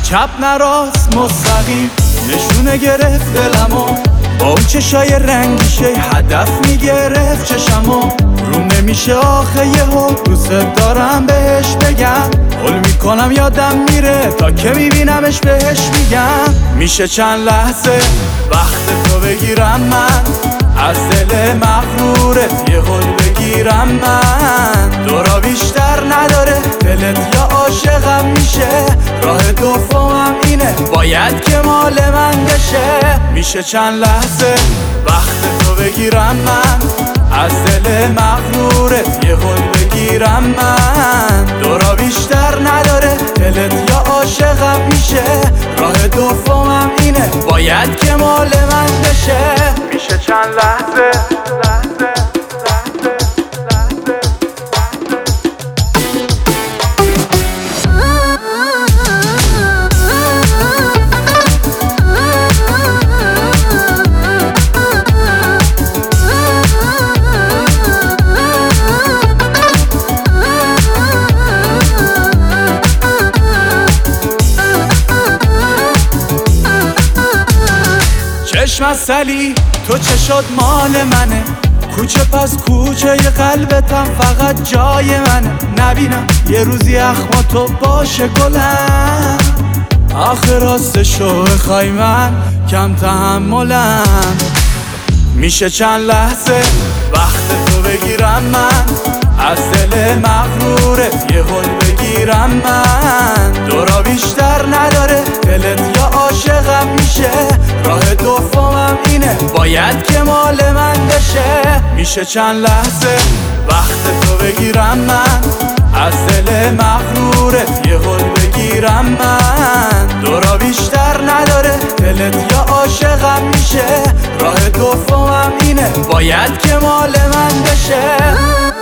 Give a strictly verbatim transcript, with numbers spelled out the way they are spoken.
چپ نه راست مستقیم نشونه گرفت دلمو، با اون چشای رنگیشه هدف میگرفت چشمو. رو نمیشه آخه یهو دوست دارم بهش بگم، حل میکنم یادم میره تا که میبینمش بهش میگم. میشه چند لحظه وقت تو بگیرم من، از دل مغرورت یه حل بگیرم من. دورا بیشتر نداره دلت یا عاشقم میشه، راه دومم اینه باید که مال من بشه. میشه چند لحظه وقت تو بگیرم من، از دل مغرورت یه حل بگیرم من. دورا بیشتر نداره دلت یا عاشقم میشه، راه دومم اینه باید که مال من بشه. میشه چند لحظه لحظه لحظه لحظه چشم از سلی تو چه شد مال منه، کوچه پس کوچه ی قلبتم فقط جای منه. نبینم یه روزی اخما تو باشه گلم، آخه راستشو بخوای من کم تحملم. میشه چند لحظه وقت تو بگیرم من، از دل مغرورت یه حل بگیرم من. دورا بیشتر نداره دلت یا عاشقم میشه، راه دومم اینه باید که مال من بشه. میشه چند لحظه وقت تو بگیرم من، از دل مغرورت یه حل بگیرم من. دورا بیشتر نداره دلت یا عاشقم میشه، راه دومم اینه باید که مال من بشه.